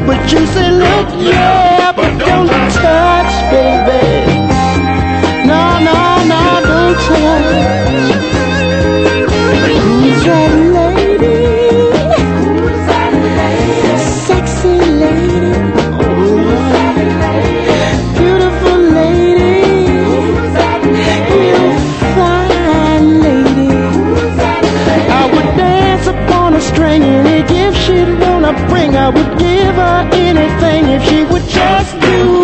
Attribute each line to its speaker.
Speaker 1: But you say, look, yeah, but don't touch, baby. No, no, no, don't touch. Who's that lady? Who's that lady? Sexy lady. Beautiful lady. You fine lady. I would dance upon a string, any gift she'd wanna bring. I would give her anything if she would just do